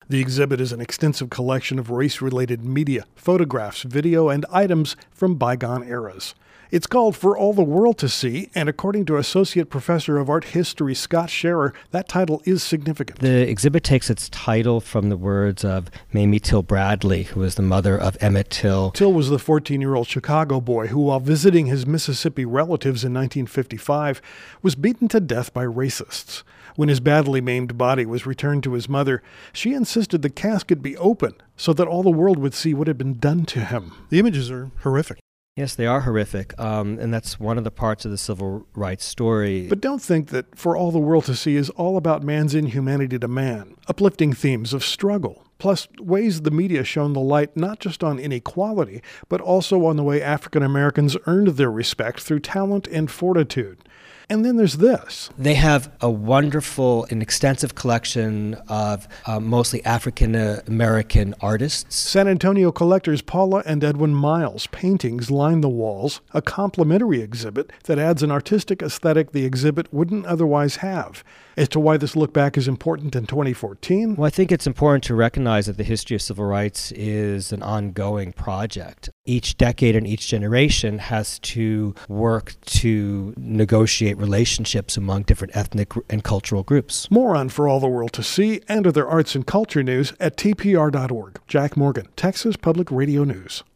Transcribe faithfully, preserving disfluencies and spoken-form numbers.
The exhibit is an extensive collection of race-related media, photographs, video, and items from bygone eras. It's called For All the World to See, and according to Associate Professor of Art History Scott Scherer, that title is significant. The exhibit takes its title from the words of Mamie Till Bradley, who was the mother of Emmett Till. Till was the fourteen-year-old Chicago boy who, while visiting his Mississippi relatives in nineteen fifty-five, was beaten to death by racists. When his badly maimed body was returned to his mother, she insisted the casket be open so that all the world would see what had been done to him. The images are horrific. Yes, they are horrific, um, and that's one of the parts of the civil rights story. But don't think that For All the World to See is all about man's inhumanity to man, uplifting themes of struggle, plus ways the media shone the light not just on inequality, but also on the way African Americans earned their respect through talent and fortitude. And then there's this. They have a wonderful and extensive collection of uh, mostly African-American artists. San Antonio collectors Paula and Edwin Miles' paintings line the walls, a complimentary exhibit that adds an artistic aesthetic the exhibit wouldn't otherwise have. As to why this look back is important in twenty fourteen? Well, I think it's important to recognize that the history of civil rights is an ongoing project. Each decade and each generation has to work to negotiate relationships among different ethnic and cultural groups. More on For All the World to See and other arts and culture news at T P R dot org. Jack Morgan, Texas Public Radio News.